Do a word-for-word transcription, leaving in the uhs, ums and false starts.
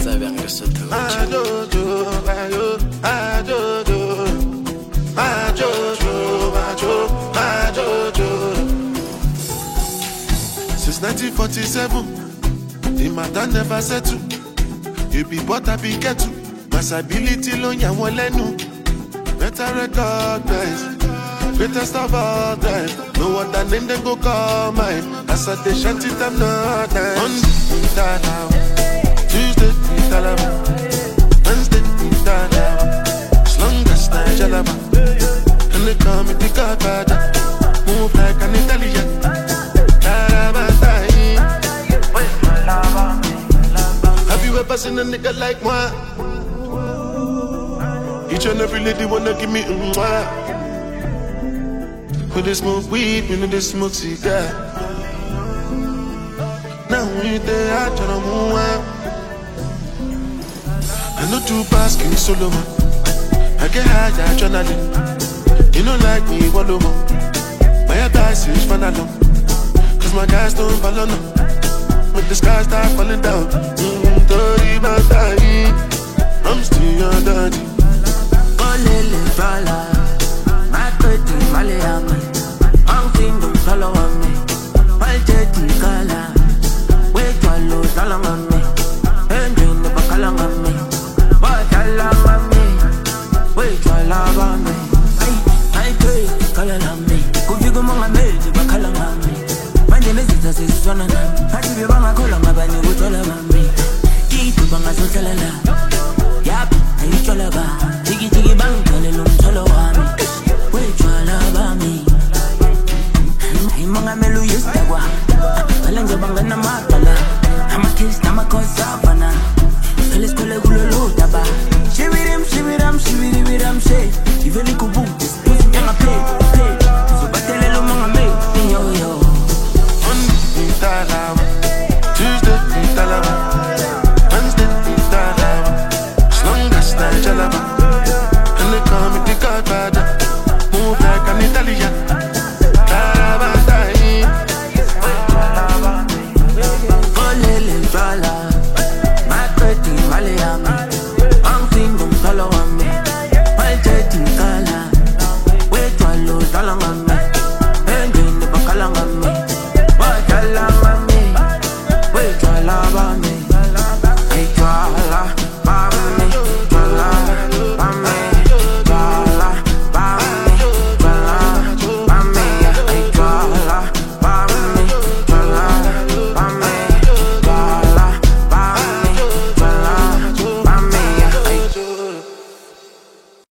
Since nineteen forty-seven, the matter never settle. You be but I be get to. Massability lo ya won lenu. Better recognize. Greatest of all time. No other name they go call mine. As I they shanty them not nice. Monday, Dada. Tuesday, Dalaba. Wednesday, Dada. As long as I jalaba. And they call me the Godfather. Move like an Italian. Have you ever seen a nigga like moi? Each and every lady wanna give me a mwah. When they smoke weed, when they smoke cigar. Now we there, I try to move on. I know two basking solo man. I get high, I adrenaline. You know like me, one over. My guys is fun alone. Cause my guys don't follow no. When the sky start falling down. Mm-hmm, thirty my time. I'm still your daddy. Olele fala. My pretty Malayami. I'm single, follow on me. I'll take the color. Wait for a load, along on me. And you never call on me. But along on me. Wait for a love on me. I pay, call on me. Go you go on me, but call on me. My name is Jesus, is one of them. I give you my call on my body, with all of me. Keep you bang as a tellala. Yap, I eat all about. Jiggy jiggy bang, tell him, tell her me. Wait for a love on me. I'm a melu used to go. Palanga bangana matala. I'm a kiss, I'm a cause savannah. Tell us, call a gulu, taba. Shivirim, shiviram, shivirim, shivirim,